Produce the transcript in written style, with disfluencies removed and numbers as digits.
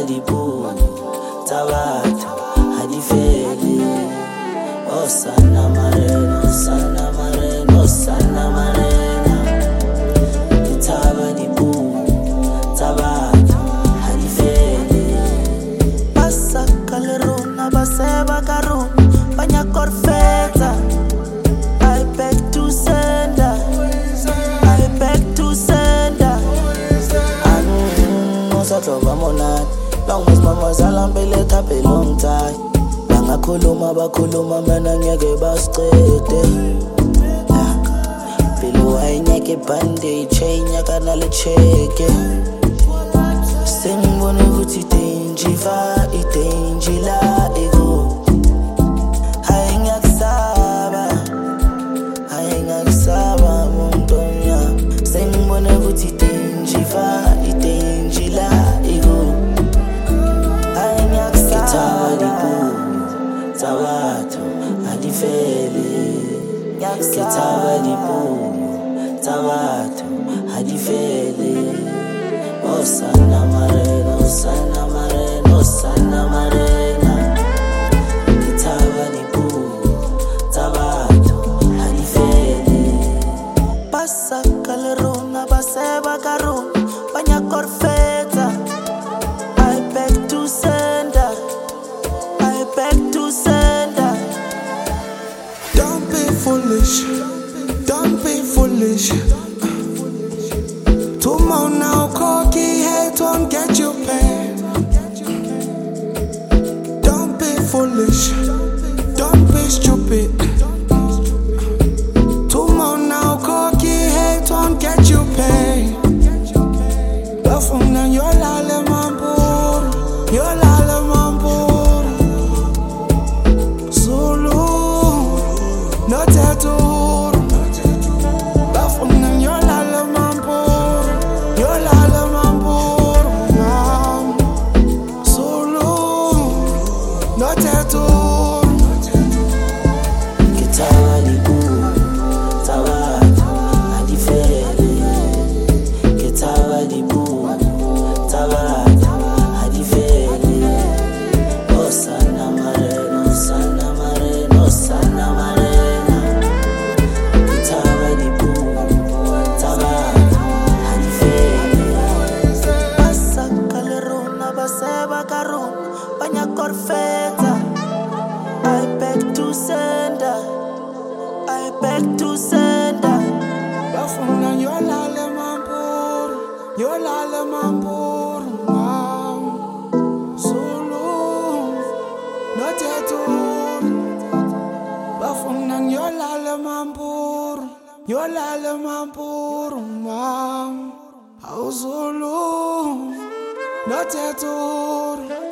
dipu tabatho ha di fele. Oh sana marena, oh sana marena, oh sana marena. Kitaba dipu tabatho ha di fele. Passa calerona baseba karona banya korfeta. I beg to sender, I beg to sender. Satroba monat, long as mama zalambele tape long time. Banga kuluma bakuluma mana ngeke basqede. Bilo aynyeke bande chain yakana le cheke. Sengibone ukuthi denjiva idenjila ego. Ayengakisaba muntonya. Sengibone ukuthi denjiva idenjila ego. Kitaba dipu tabatho hadifele. Kitaba dipu tabatho hadifele. Oh sana marena, oh sana marena, oh sana marena. Kitaba dipu tabatho hadifele. Passa calerona baseba karona banya korfeta. I beg to sender, I beg to sender. Don't be foolish, don't be foolish. Tomorrow now, cocky hate won't get you paid. Don't be foolish, don't be stupid. Tomorrow now, cocky hate won't get you paid. Bafuna yolale mamburu, yolale mamburu. Zulu, no tattoo. Bafuna yolale mamburu, yolale mamburu. Zulu, no tattoo. Kitaba dipu tabatho hadifele. Kitaba dipu tabatho hadifele. Oh sana marena, oh sana marena, oh sana marena. Kitaba dipu tabatho hadifele. Passa calerona baseba karona banya korfeta. I beg to sender, I beg to sender. Bafuna yolale mamburu, yolale mamburu. Zulu, no tattoo. Bafuna yolale mamburu, yolale mamburu. Zulu, no tattoo.